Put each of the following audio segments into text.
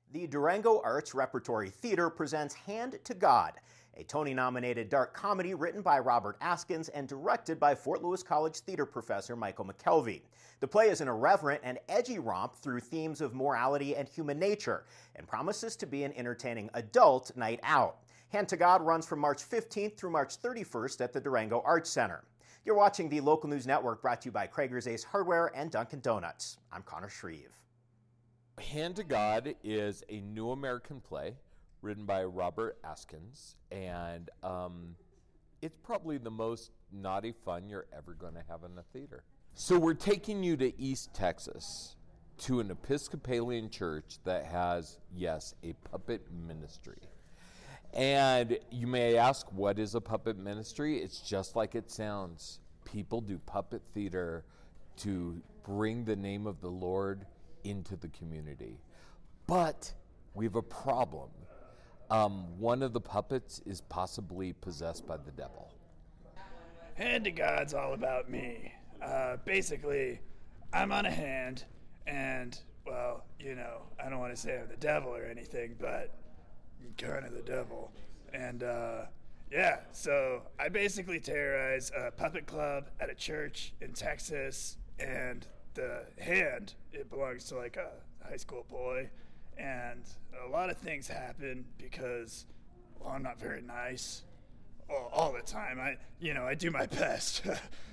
The Durango Arts Repertory Theater presents Hand to God, a Tony-nominated dark comedy written by Robert Askins and directed by Fort Lewis College theater professor Michael McKelvey. The play is an irreverent and edgy romp through themes of morality and human nature and promises to be an entertaining adult night out. Hand to God runs from March 15th through March 31st at the Durango Arts Center. You're watching the Local News Network, brought to you by Krager's Ace Hardware and Dunkin' Donuts. I'm Connor Shreve. Hand to God is a new American play written by Robert Askins, and it's probably the most naughty fun you're ever going to have in a theater. So we're taking you to East Texas, to an Episcopalian church that has, yes, a puppet ministry. And you may ask, what is a puppet ministry? It's just like it sounds. People do puppet theater to bring the name of the Lord into the community. But we have a problem. One of the puppets is possibly possessed by the devil. Hand to God's all about me. Basically, I'm on a hand, and, well, you know, I don't want to say I'm the devil or anything, but I'm kind of the devil. And, yeah, so I basically terrorize a puppet club at a church in Texas, and the hand, it belongs to like a high school boy, and a lot of things happen because, well, I'm not very nice all the time. I do my best,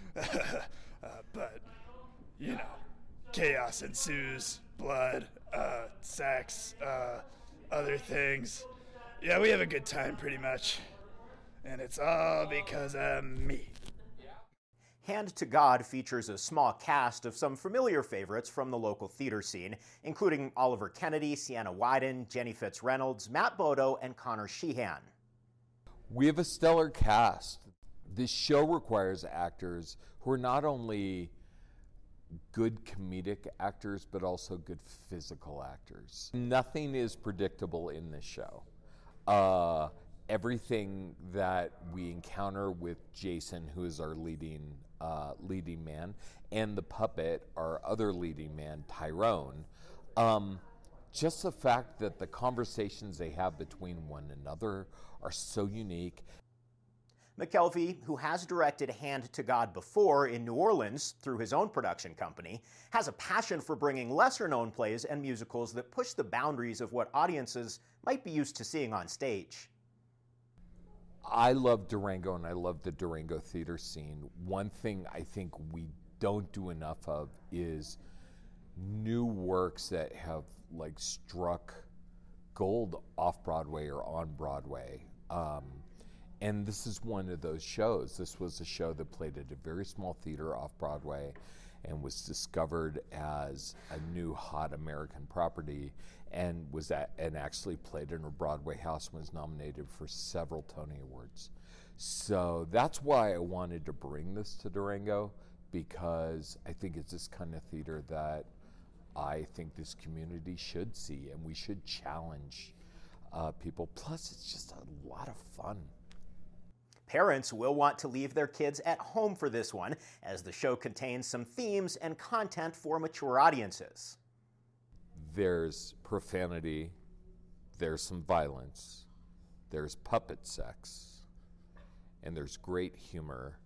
but, you know, chaos ensues, blood, sex, other things. Yeah, we have a good time pretty much, and it's all because of me. Hand to God features a small cast of some familiar favorites from the local theater scene, including Oliver Kennedy, Sienna Wyden, Jenny Fitzreynolds, Matt Bodo, and Connor Sheehan. We have a stellar cast. This show requires actors who are not only good comedic actors, but also good physical actors. Nothing is predictable in this show. Everything that we encounter with Jason, who is our leading man, and the puppet, our other leading man, Tyrone, just the fact that the conversations they have between one another are so unique. McKelvey, who has directed Hand to God before in New Orleans through his own production company, has a passion for bringing lesser-known plays and musicals that push the boundaries of what audiences might be used to seeing on stage. I love Durango, and I love the Durango theater scene. One thing I think we don't do enough of is new works that have like struck gold off Broadway or on Broadway. And this is one of those shows. This was a show that played at a very small theater off Broadway and was discovered as a new hot American property, and actually played in a Broadway house and was nominated for several Tony Awards. So that's why I wanted to bring this to Durango, because I think it's this kind of theater that I think this community should see, and we should challenge people. Plus, it's just a lot of fun. Parents will want to leave their kids at home for this one, as the show contains some themes and content for mature audiences. There's profanity, there's some violence, there's puppet sex, and there's great humor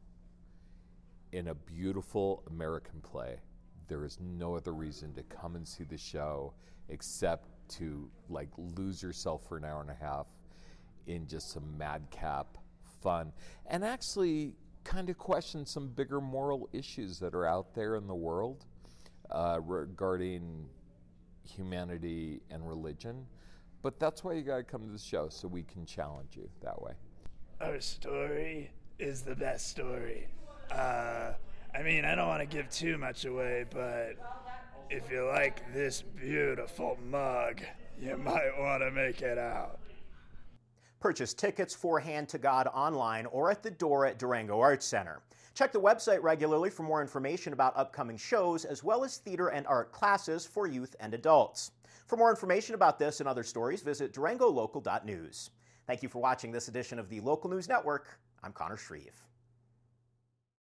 in a beautiful American play. There is no other reason to come and see the show except to like lose yourself for an hour and a half in just some madcap fun, and actually kind of question some bigger moral issues that are out there in the world regarding humanity and religion. But that's why you gotta come to the show, so we can challenge you that way. Our story is the best story. I don't want to give too much away, but if you like this beautiful mug, you might want to make it out. Purchase tickets for Hand to God online or at the door at Durango Arts Center. Check the website regularly for more information about upcoming shows, as well as theater and art classes for youth and adults. For more information about this and other stories, visit durangolocal.news. Thank you for watching this edition of the Local News Network. I'm Connor Shreve.